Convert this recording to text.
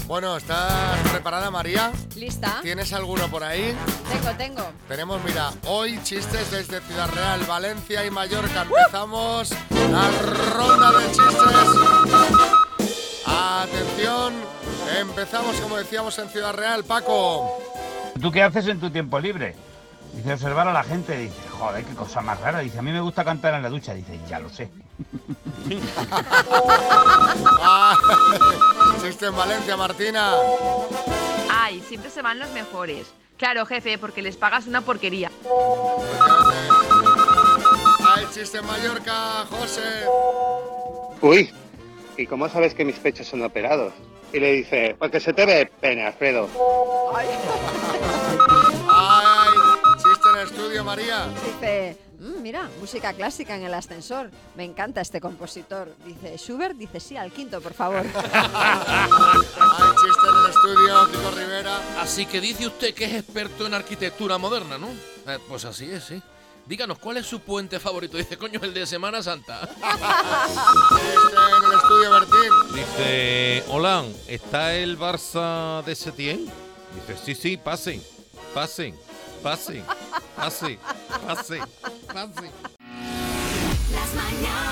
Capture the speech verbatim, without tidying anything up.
Bueno, ¿estás preparada, María? ¿Lista? ¿Tienes alguno por ahí? Tengo, tengo. Tenemos, mira, hoy chistes desde Ciudad Real, Valencia y Mallorca. Empezamos la ronda de chistes. Atención, empezamos como decíamos en Ciudad Real, Paco. ¿Tú qué haces en tu tiempo libre? Dice, observar a la gente. Dice, joder, qué cosa más rara. Dice, a mí me gusta cantar en la ducha. Dice, ya lo sé. Ah, chiste en Valencia, Martina. Ay, siempre se van los mejores. Claro, jefe, porque les pagas una porquería. Ay, chiste en Mallorca, José. Uy, ¿y cómo sabes que mis pechos son operados? Y le dice, porque se te ve pene, Alfredo. Ay, chiste en el estudio, María. Dice, mmm, mira, música clásica en el ascensor. Me encanta este compositor. Dice, Schubert, dice sí al quinto, por favor. Ay, chiste en el estudio, Kiko Rivera. Así que dice usted que es experto en arquitectura moderna, ¿no? Eh, pues así es, sí. Díganos, ¿cuál es su puente favorito? Dice, coño, el de Semana Santa. Chiste en el estudio, Bertín. Dice, hola, ¿está el Barça de Setién? Dice, sí, sí, pasen, pasen, pasen, pasen, pasen, pasen. Las mañanas.